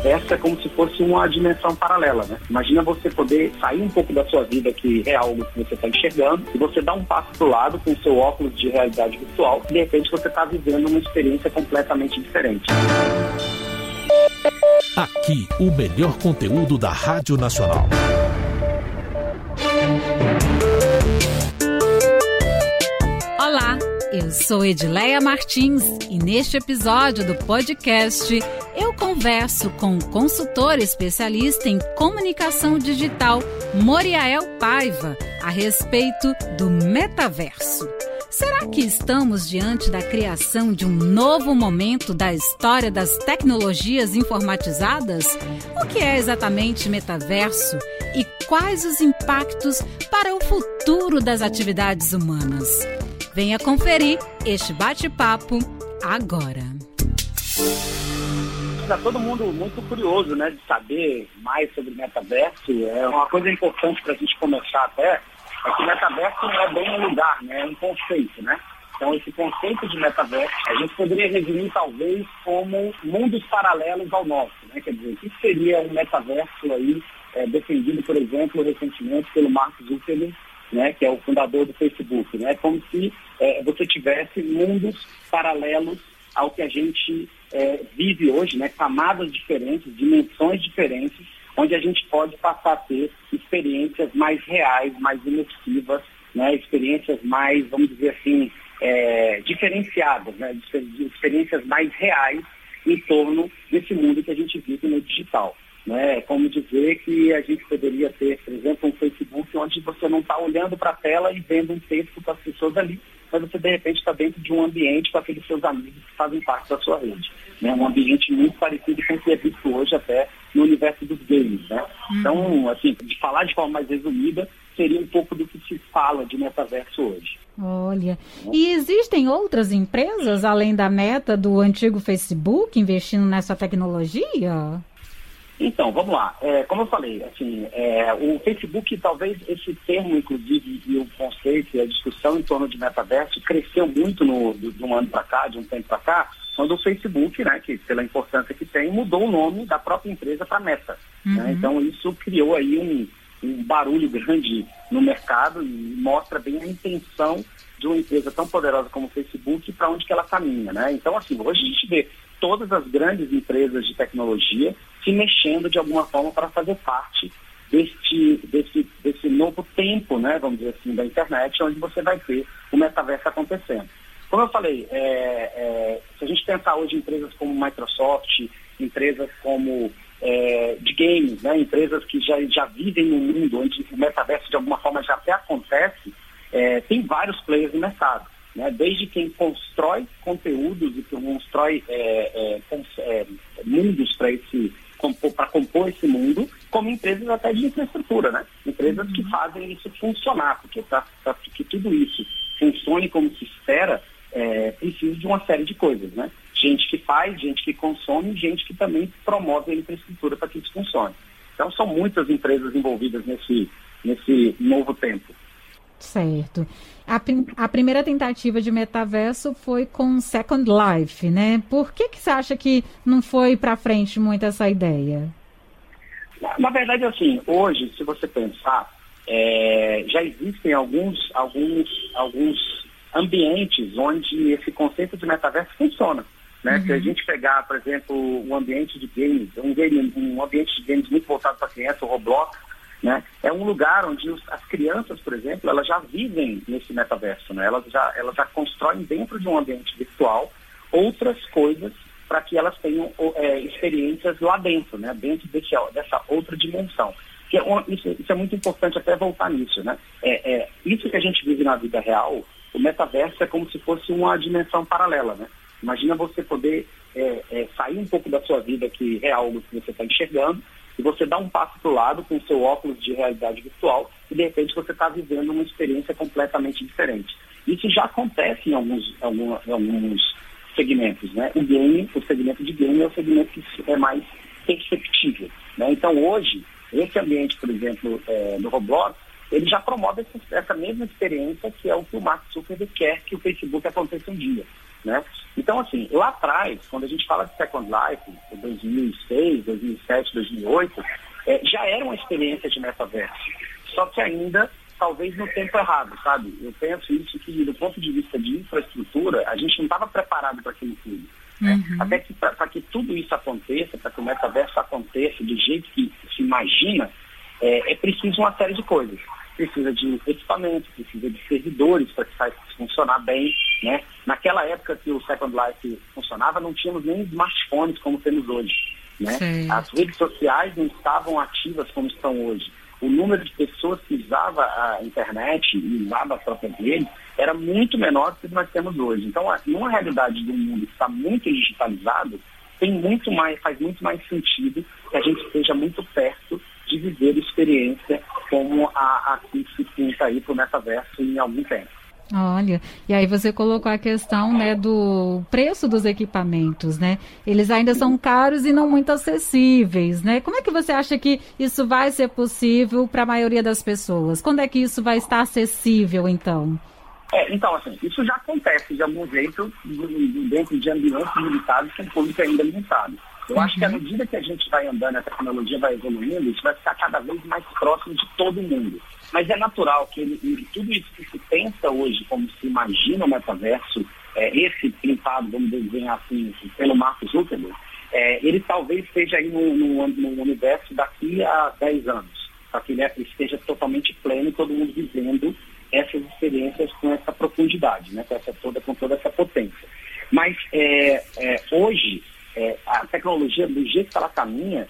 metaverso é como se fosse uma dimensão paralela, né? Imagina você poder sair um pouco da sua vida que real que você está enxergando e você dá um passo para o lado com o seu óculos de realidade virtual e de repente você está vivendo uma experiência completamente diferente. Aqui, o melhor conteúdo da Rádio Nacional. Olá, eu sou Edileia Martins e neste episódio do podcast eu converso com o consultor especialista em comunicação digital, Moriael Paiva, a respeito do metaverso. Será que estamos diante da criação de um novo momento da história das tecnologias informatizadas? O que é exatamente metaverso e quais os impactos para o futuro das atividades humanas? Venha conferir este bate-papo agora. Está todo mundo muito curioso, né, de saber mais sobre o metaverso. É uma coisa importante para a gente começar até, é que o metaverso não é bem um lugar, né, é um conceito, né? Então esse conceito de metaverso, a gente poderia resumir talvez como mundos paralelos ao nosso, né? Quer dizer, o que seria um metaverso aí, defendido, por exemplo, recentemente pelo Mark Zuckerberg, né, que é o fundador do Facebook, né? Como se você tivesse mundos paralelos ao que a gente vive hoje, né? Camadas diferentes, dimensões diferentes, onde a gente pode passar a ter experiências mais reais, mais imersivas, né? Experiências mais, vamos dizer assim, diferenciadas, né? Experiências mais reais em torno desse mundo que a gente vive no digital. É como dizer que a gente poderia ter, por exemplo, um Facebook onde você não está olhando para a tela e vendo um texto com as pessoas ali, mas você de repente está dentro de um ambiente com aqueles seus amigos que fazem parte da sua rede. Né? Um ambiente muito parecido com o que é visto hoje até no universo dos games. Né? Então, assim, de falar de forma mais resumida, seria um pouco do que se fala de metaverso hoje. Olha, e existem outras empresas, além da Meta, do antigo Facebook, investindo nessa tecnologia? Então, vamos lá. Como eu falei, assim, o Facebook, talvez esse termo, inclusive, e o conceito e a discussão em torno de metaverso cresceu muito de um ano para cá, de um tempo para cá, quando o Facebook, né, que pela importância que tem, mudou o nome da própria empresa para Meta. Né? Então, isso criou aí um barulho grande no mercado e mostra bem a intenção de uma empresa tão poderosa como o Facebook para onde que ela caminha. Né? Então, assim, hoje a gente vê todas as grandes empresas de tecnologia se mexendo de alguma forma para fazer parte desse novo tempo, né, vamos dizer assim, da internet, onde você vai ter o metaverso acontecendo. Como eu falei, se a gente pensar hoje em empresas como Microsoft, empresas como de games, né, empresas que já vivem num mundo onde o metaverso de alguma forma já até acontece, tem vários players no mercado. Né, desde quem constrói conteúdos e constrói mundos para compor esse mundo, como empresas até de infraestrutura, né? Empresas que fazem isso funcionar, porque para que tudo isso funcione como se espera, precisa de uma série de coisas, né? Gente que faz, gente que consome, gente que também promove a infraestrutura para que isso funcione. Então são muitas empresas envolvidas nesse novo tempo. Certo. A primeira tentativa de metaverso foi com Second Life, né? Por que você acha que não foi para frente muito essa ideia? Na verdade, assim, hoje, se você pensar, já existem alguns ambientes onde esse conceito de metaverso funciona. Né? Se a gente pegar, por exemplo, um ambiente de games, um ambiente de games muito voltado para criança, o Roblox, né? É um lugar onde as crianças, por exemplo, elas já vivem nesse metaverso, né? Elas já constroem dentro de um ambiente virtual outras coisas para que elas tenham experiências lá dentro, né? Dentro dessa outra dimensão. Isso é muito importante até voltar nisso, né? Isso que a gente vive na vida real, o metaverso é como se fosse uma dimensão paralela, né? Imagina você poder sair um pouco da sua vida que real que você está enxergando e você dá um passo para o lado com o seu óculos de realidade virtual e de repente você está vivendo uma experiência completamente diferente. Isso já acontece em alguns segmentos, né? O segmento de game é o segmento que é mais perceptível, né? Então hoje, esse ambiente, por exemplo, no Roblox, ele já promove essa mesma experiência que é o que o Mark Zuckerberg quer que o Facebook aconteça um dia. né? Então, assim, lá atrás, quando a gente fala de Second Life, 2006, 2007, 2008, já era uma experiência de metaverso. Só que ainda, talvez no tempo errado, sabe? Eu penso isso que, do ponto de vista de infraestrutura, a gente não estava preparado para aquilo tudo. Né? Até que, para que tudo isso aconteça, para que o metaverso aconteça do jeito que se imagina, é preciso uma série de coisas. Precisa de equipamento, precisa de servidores para que faça funcionar bem, né? Naquela época que o Second Life funcionava, não tínhamos nem smartphones como temos hoje, né? As redes sociais não estavam ativas como estão hoje. O número de pessoas que usava a internet e usava a própria rede era muito menor do que nós temos hoje. Então, numa realidade do mundo que está muito digitalizado, faz muito mais sentido que a gente esteja muito perto de viver a experiência como a que se pinta aí para o metaverso em algum tempo. Olha, e aí você colocou a questão, né, do preço dos equipamentos, né? Eles ainda são caros e não muito acessíveis, né? Como é que você acha que isso vai ser possível para a maioria das pessoas? Quando é que isso vai estar acessível, então? Então, assim, isso já acontece de algum jeito dentro de ambientes limitados com público ainda limitado. Eu acho que à medida que a gente vai andando, a tecnologia vai evoluindo, isso vai ficar cada vez mais próximo de todo mundo. Mas é natural que tudo isso que se pensa hoje, como se imagina o metaverso, esse pintado, vamos desenhar assim, pelo Mark Zuckerberg, ele talvez esteja aí no universo daqui a 10 anos, para que ele esteja totalmente pleno e todo mundo vivendo essas experiências com essa profundidade, né, com toda essa potência. Mas hoje, a tecnologia, do jeito que ela caminha,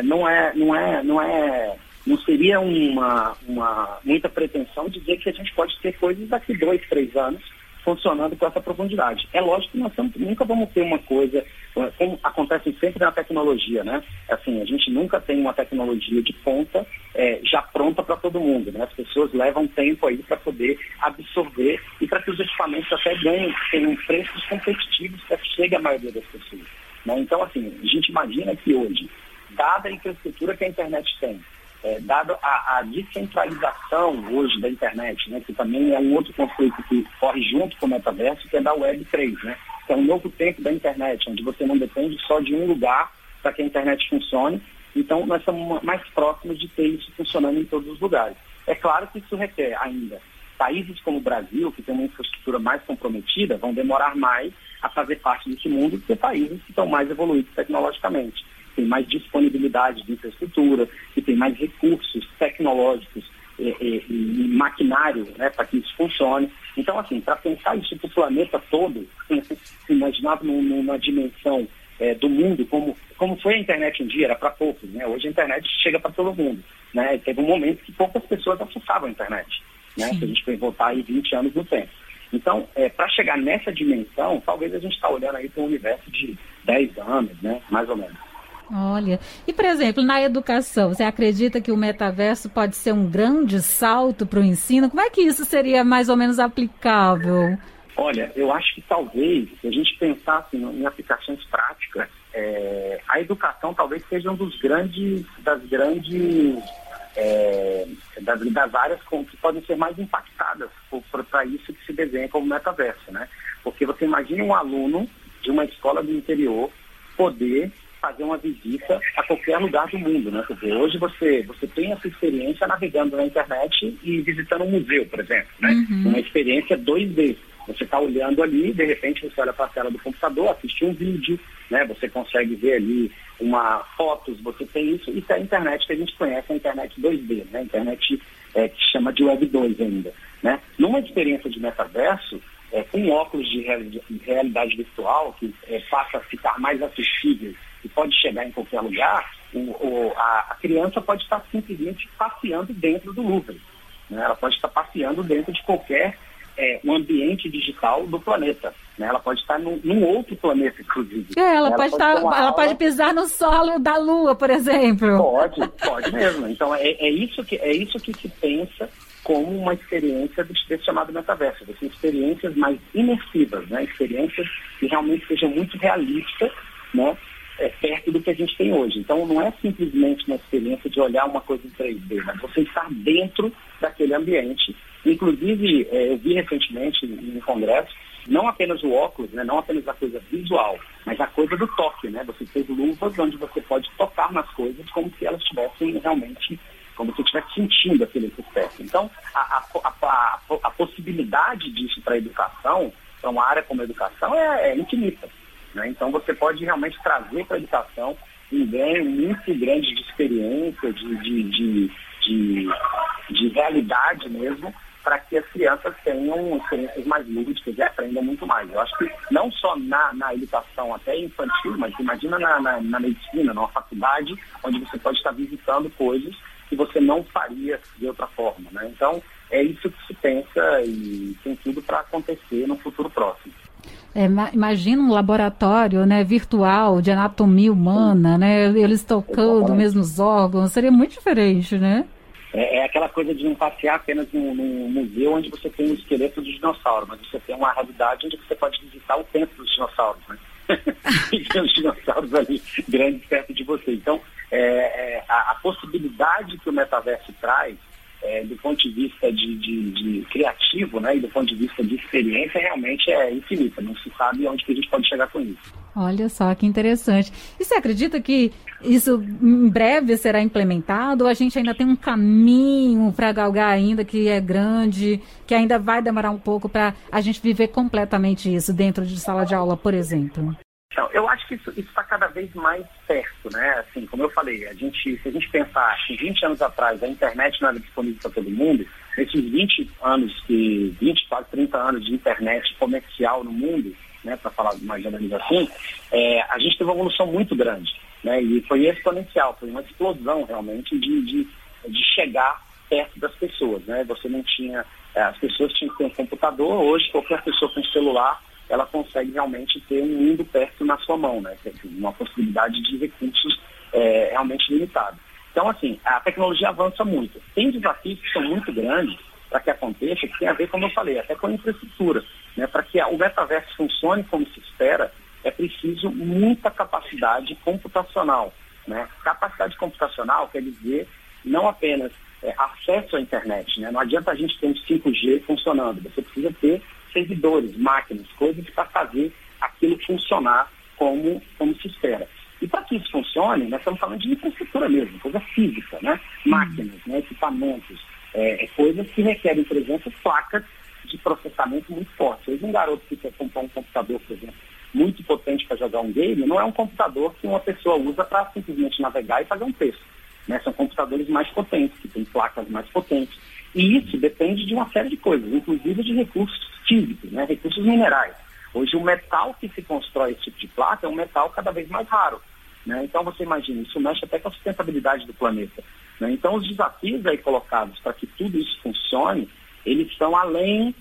não seria muita pretensão dizer que a gente pode ter coisas daqui 2, 3 anos funcionando com essa profundidade. É lógico que nós nunca vamos ter uma coisa, como acontece sempre na tecnologia, né? Assim, a gente nunca tem uma tecnologia de ponta já pronta para todo mundo, né? As pessoas levam tempo aí para poder absorver e para que os equipamentos até tenham preços competitivos para que chegue a maioria das pessoas. Né? Então, assim, a gente imagina que hoje, dada a infraestrutura que a internet tem, dado a descentralização hoje da internet, né, que também é um outro conceito que corre junto com o metaverso, que é da Web 3, né, que é um novo tempo da internet, onde você não depende só de um lugar para que a internet funcione. Então, nós estamos mais próximos de ter isso funcionando em todos os lugares. É claro que isso requer ainda países como o Brasil, que tem uma infraestrutura mais comprometida, vão demorar mais a fazer parte desse mundo do que países que estão mais evoluídos tecnologicamente. Tem mais disponibilidade de infraestrutura, que tem mais recursos tecnológicos e maquinário, né, para que isso funcione. Então, assim, para pensar isso para o planeta todo, se imaginar numa dimensão do mundo, como foi a internet um dia, era para poucos, né? Hoje a internet chega para todo mundo, né? Teve um momento que poucas pessoas acessavam a internet, né? Se a gente for voltar aí 20 anos no tempo. Então, para chegar nessa dimensão, talvez a gente está olhando aí para um universo de 10 anos, né? Mais ou menos. Olha, e por exemplo, na educação, você acredita que o metaverso pode ser um grande salto para o ensino? Como é que isso seria mais ou menos aplicável? Olha, eu acho que talvez, se a gente pensasse em aplicações práticas, a educação talvez seja das áreas que podem ser mais impactadas para isso que se desenha como metaverso, né? Porque você imagina um aluno de uma escola do interior poder fazer uma visita a qualquer lugar do mundo, né? Porque hoje você tem essa experiência navegando na internet e visitando um museu, por exemplo, né? Uma experiência 2D. Você está olhando ali, de repente você olha para a tela do computador, assiste um vídeo, né? Você consegue ver ali fotos, você tem isso. Isso é a internet que a gente conhece, a internet 2D, né? A internet que chama de Web 2 ainda, né? Numa experiência de metaverso, com óculos de realidade virtual, que passa a ficar mais acessível e pode chegar em qualquer lugar, a criança pode estar simplesmente passeando dentro do Louvre, né? Ela pode estar passeando dentro de qualquer um ambiente digital do planeta, né? Ela pode estar num outro planeta, inclusive. Ela pode pisar no solo da Lua, por exemplo. Pode mesmo. Então é isso que se pensa como uma experiência desse chamado metaverso, assim, experiências mais imersivas, né? Experiências que realmente sejam muito realistas, né? Perto do que a gente tem hoje. Então não é simplesmente uma experiência de olhar uma coisa em 3D, mas você estar dentro daquele ambiente. Inclusive, eu vi recentemente em um congresso não apenas o óculos, né? Não apenas a coisa visual, mas a coisa do toque, né? Você ter luvas onde você pode tocar nas coisas como se elas estivessem realmente, como se você estivesse sentindo aquele sucesso. Então, a possibilidade disso para a educação, para uma área como a educação, é infinita, né? Então, você pode realmente trazer para a educação um ganho muito grande de experiência, de realidade mesmo, para que as crianças tenham experiências mais lúdicas e aprendam muito mais. Eu acho que não só na educação até infantil, mas imagina na medicina, numa faculdade, onde você pode estar visitando coisas que você não faria de outra forma, né? Então, é isso que se pensa e tem tudo para acontecer no futuro próximo. Imagina um laboratório, né, virtual de anatomia humana, né, eles tocando mesmo os órgãos, seria muito diferente, né? É aquela coisa de não passear apenas num museu onde você tem o esqueleto do dinossauro, mas você tem uma realidade onde você pode visitar o templo dos dinossauros, né? E tem os dinossauros ali grandes perto de você. Então, a possibilidade que o metaverso traz, do ponto de vista de criativo, né, e do ponto de vista de experiência, realmente é infinita. Não se sabe onde que a gente pode chegar com isso. Olha só, que interessante. E você acredita que isso em breve será implementado ou a gente ainda tem um caminho para galgar ainda que é grande, que ainda vai demorar um pouco para a gente viver completamente isso dentro de sala de aula, por exemplo? Então, eu acho que isso está cada vez mais perto, né? Assim, como eu falei, se a gente pensar que 20 anos atrás a internet não era disponível para todo mundo, nesses 20 anos, quase 30 anos de internet comercial no mundo, né, para falar mais ou menos assim, a gente teve uma evolução muito grande, né? E foi exponencial, foi uma explosão realmente de chegar perto das pessoas, né? Você não tinha, as pessoas tinham que ter um computador, hoje qualquer pessoa com celular ela consegue realmente ter um mundo perto na sua mão, né? Uma possibilidade de recursos realmente limitado. Então, assim, a tecnologia avança muito. Tem desafios que são muito grandes para que aconteça, que tem a ver, como eu falei, até com a infraestrutura, né? Para que o metaverso funcione como se espera, é preciso muita capacidade computacional, né? Capacidade computacional quer dizer não apenas acesso à internet, né? Não adianta a gente ter um 5G funcionando, você precisa ter servidores, máquinas, coisas para fazer aquilo funcionar como se espera. E para que isso funcione, nós estamos falando de infraestrutura mesmo, coisa física, né? Máquinas, né? Equipamentos, coisas que requerem, por exemplo, placas de processamento muito fortes. Hoje um garoto que quer comprar um computador, por exemplo, muito potente para jogar um game, não é um computador que uma pessoa usa para simplesmente navegar e fazer um texto, né? São computadores mais potentes, que têm placas mais potentes. E isso depende de uma série de coisas, inclusive de recursos físicos, né? Recursos minerais. Hoje o metal que se constrói esse tipo de placa é um metal cada vez mais raro, né? Então você imagina, isso mexe até com a sustentabilidade do planeta, né? Então os desafios aí colocados para que tudo isso funcione, eles estão além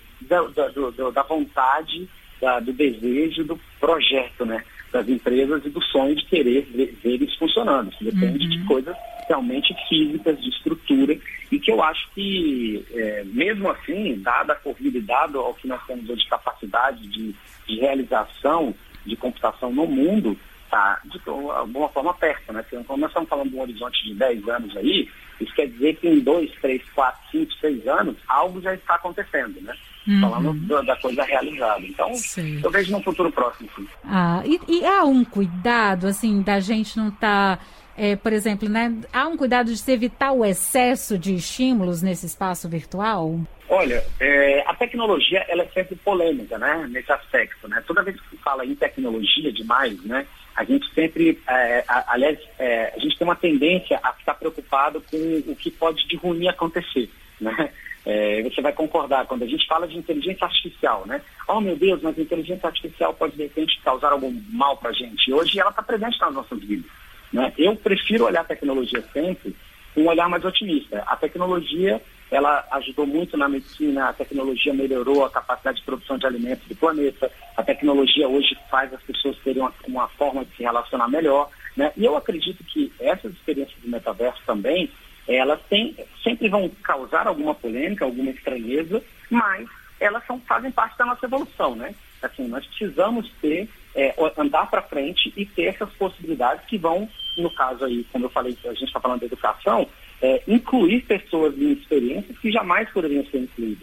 da vontade, do desejo, do projeto, né? Das empresas e do sonho de querer ver isso funcionando. Isso depende de coisas realmente físicas, de estrutura, e que eu acho que, mesmo assim, dada a corrida e dado ao que nós temos hoje de capacidade de realização de computação no mundo, está de alguma forma perto, né? Porque quando nós estamos falando de um horizonte de 10 anos aí, isso quer dizer que em 2, 3, 4, 5, 6 anos, algo já está acontecendo, né? Falando da coisa realizada. Então, sim, eu vejo no futuro próximo, sim. E há um cuidado, assim, da gente não estar, por exemplo, né? Há um cuidado de se evitar o excesso de estímulos nesse espaço virtual? Olha, a tecnologia, ela é sempre polêmica, né? Nesse aspecto, né? Toda vez que se fala em tecnologia demais, né? A gente sempre, a gente tem uma tendência a ficar preocupado com o que pode de ruim acontecer, né? Você vai concordar, quando a gente fala de inteligência artificial, né? Oh, meu Deus, mas a inteligência artificial pode, de repente, causar algum mal para a gente. Hoje ela está presente nas nossas vidas, né? Eu prefiro olhar a tecnologia sempre com um olhar mais otimista. A tecnologia, ela ajudou muito na medicina, a tecnologia melhorou a capacidade de produção de alimentos do planeta, a tecnologia hoje faz as pessoas terem uma forma de se relacionar melhor, né? E eu acredito que essas experiências do metaverso também, elas sempre vão causar alguma polêmica, alguma estranheza, mas elas fazem parte da nossa evolução, né? Assim, nós precisamos andar para frente e ter essas possibilidades que vão, no caso aí, como eu falei, a gente está falando de educação, incluir pessoas em experiências que jamais poderiam ser incluídas.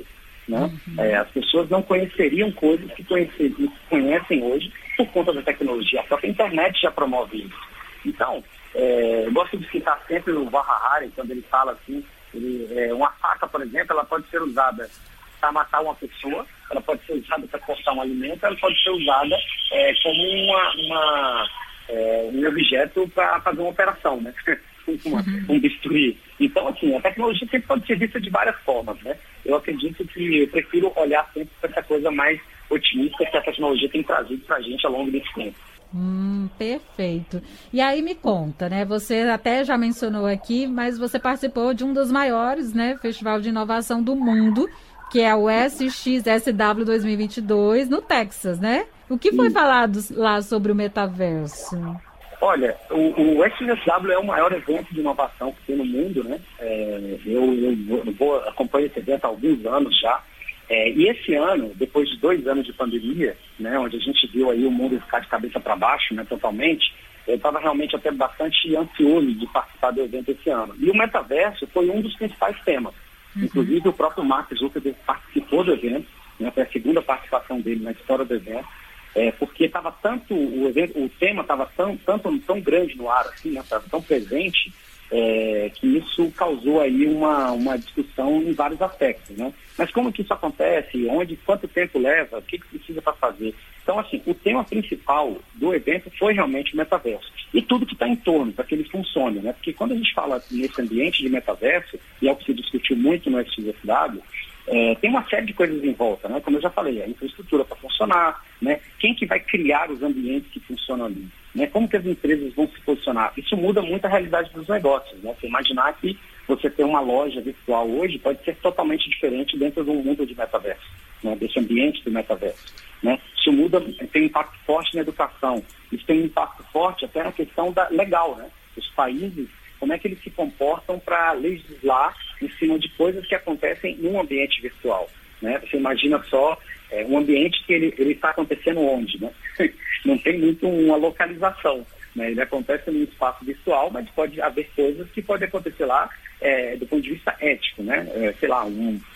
né? As pessoas não conheceriam coisas que conhecem hoje por conta da tecnologia. A própria internet já promove isso. Então, eu gosto de citar sempre o Harari, quando ele fala assim, uma faca, por exemplo, ela pode ser usada para matar uma pessoa, ela pode ser usada para cortar um alimento, ela pode ser usada como um objeto para fazer uma operação, né? Um bisturi. Então, assim, a tecnologia sempre pode ser vista de várias formas, né? Eu acredito que eu prefiro olhar sempre para essa coisa mais otimista que a tecnologia tem trazido para a gente ao longo desse tempo. Perfeito. E aí me conta, né? Você até já mencionou aqui, mas você participou de um dos maiores, né, festival de inovação do mundo, que é o SXSW 2022 no Texas, né? O que foi falado lá sobre o metaverso? Olha, o SXSW é o maior evento de inovação que tem no mundo, né? Eu acompanho esse evento há alguns anos já. E esse ano, depois de 2 anos de pandemia, né, onde a gente viu aí o mundo ficar de cabeça para baixo, né, totalmente, eu estava realmente até bastante ansioso de participar do evento esse ano. E o metaverso foi um dos principais temas. Inclusive, o próprio Mark Zuckerberg participou do evento, né, foi a segunda participação dele na história do evento, porque estava tanto, o tema estava tão grande no ar, assim, né, tão presente, que isso causou aí uma discussão em vários aspectos, né? Mas como que isso acontece? Quanto tempo leva? O que precisa para fazer? Então, assim, o tema principal do evento foi realmente o metaverso. E tudo que está em torno, para que ele funcione, né? Porque quando a gente fala nesse ambiente de metaverso, e é o que se discutiu muito no SXSW, tem uma série de coisas em volta, né? Como eu já falei, a infraestrutura para funcionar, né? Quem que vai criar os ambientes que funcionam ali? Né? Como que as empresas vão se posicionar? Isso muda muito a realidade dos negócios, né? Você imaginar que você ter uma loja virtual hoje pode ser totalmente diferente dentro de um mundo de metaverso, né? Desse ambiente do metaverso, né? Isso muda, tem um impacto forte na educação, isso tem um impacto forte até na questão legal, né? Os países, como é que eles se comportam para legislar em cima de coisas que acontecem num ambiente virtual, né? Você imagina só um ambiente que ele está acontecendo onde, né? Não tem muito uma localização, né? Ele acontece num espaço virtual, mas pode haver coisas que podem acontecer lá do ponto de vista ético, né? Sei lá,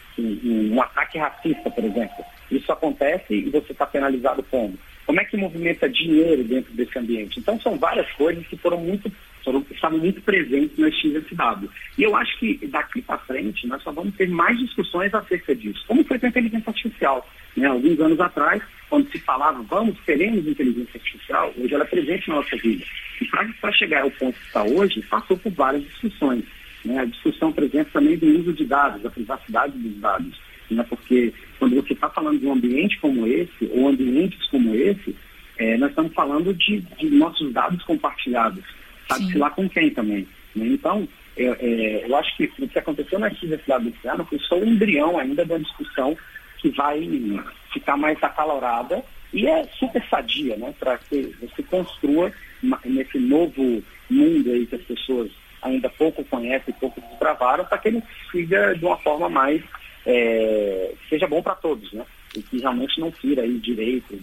um ataque racista, por exemplo. Isso acontece e você está penalizado como? Como é que movimenta dinheiro dentro desse ambiente? Então, são várias coisas que estavam muito presentes no SXSW. E eu acho que daqui para frente nós só vamos ter mais discussões acerca disso. Como foi com a inteligência artificial? Né? Alguns anos atrás, quando se falava, teremos inteligência artificial, hoje ela é presente na nossa vida. E para chegar ao ponto que está hoje, passou por várias discussões. Né? A discussão, por exemplo, também do uso de dados, da privacidade dos dados. Né? Porque quando você está falando de um ambiente como esse, ou ambientes como esse, nós estamos falando de nossos dados compartilhados. Sabe-se lá com quem também. Né? Então, eu acho que o que aconteceu na SXSW desse ano foi só o embrião ainda da discussão que vai ficar mais acalorada e é super sadia, né? Para que você construa nesse novo mundo aí que as pessoas ainda pouco conhecem, pouco desbravaram, para que ele siga de uma forma mais seja bom para todos, né? E que realmente não tira aí direitos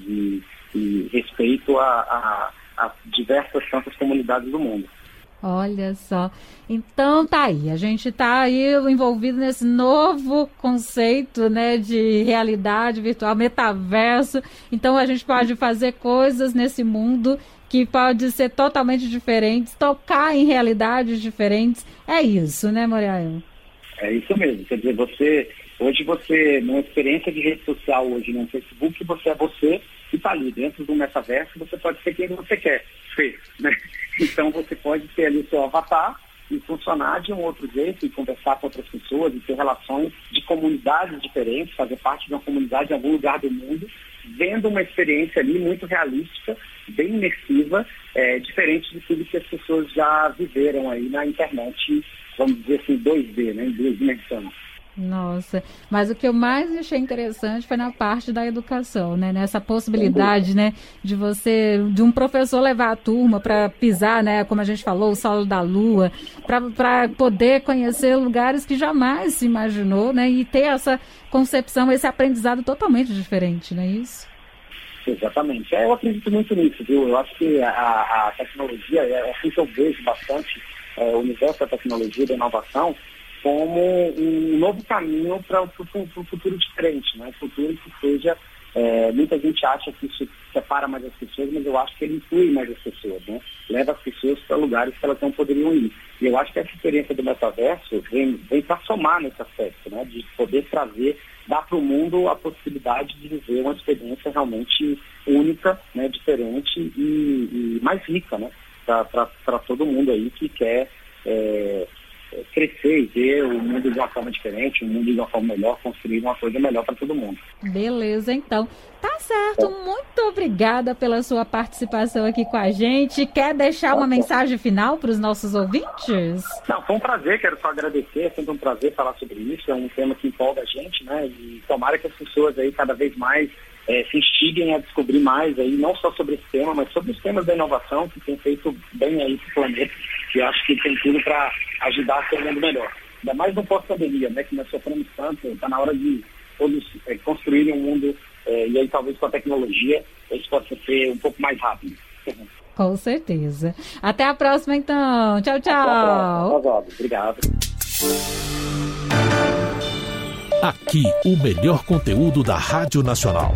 e respeito a diversas tantas comunidades do mundo. Olha só. Então tá aí, a gente tá aí envolvido nesse novo conceito, né, de realidade virtual, metaverso. Então a gente pode fazer coisas nesse mundo que pode ser totalmente diferentes, tocar em realidades diferentes. É isso, né, Moriael? É isso mesmo. Quer dizer, hoje você, numa experiência de rede social hoje no Facebook, você é você e está ali dentro do metaverso, você pode ser quem você quer ser, né? Então você pode ter ali o seu avatar e funcionar de um outro jeito e conversar com outras pessoas e ter relações de comunidades diferentes, fazer parte de uma comunidade em algum lugar do mundo, vendo uma experiência ali muito realística, bem imersiva, diferente de tudo que as pessoas já viveram aí na internet, vamos dizer assim, 2D, né, em 2 dimensões. Nossa, mas o que eu mais achei interessante foi na parte da educação, né? Nessa possibilidade, né, de um professor levar a turma para pisar, né, como a gente falou, o solo da Lua, para poder conhecer lugares que jamais se imaginou, né? E ter essa concepção, esse aprendizado totalmente diferente, não é isso? Exatamente. Eu acredito muito nisso, viu? Eu acho que a tecnologia, é assim que eu vejo bastante o universo da tecnologia e da inovação, como um novo caminho para o futuro diferente, né? Um futuro que seja... muita gente acha que isso separa mais as pessoas, mas eu acho que ele inclui mais as pessoas, né? Leva as pessoas para lugares que elas não poderiam ir. E eu acho que essa experiência do metaverso vem para somar nesse aspecto, né? De poder dar para o mundo a possibilidade de viver uma experiência realmente única, né? Diferente e mais rica, né? Para todo mundo aí que quer crescer e ver o mundo de uma forma diferente, o mundo de uma forma melhor, construir uma coisa melhor para todo mundo. Beleza, então. Tá certo. Muito obrigada pela sua participação aqui com a gente. Quer deixar uma mensagem final para os nossos ouvintes? Não, foi um prazer, quero só agradecer, é sempre um prazer falar sobre isso, é um tema que empolga a gente, né, e tomara que as pessoas aí cada vez mais se instiguem a descobrir mais aí, não só sobre esse tema, mas sobre os temas da inovação que tem feito bem aí para o planeta, e acho que tem tudo para ajudar a ser um mundo melhor. Ainda mais no pós-pandemia, né, que nós sofremos tanto, está na hora de todos construírem um mundo, e aí talvez com a tecnologia isso possa ser um pouco mais rápido. Com certeza. Até a próxima, então. Tchau, tchau. Obrigado. Aqui, o melhor conteúdo da Rádio Nacional.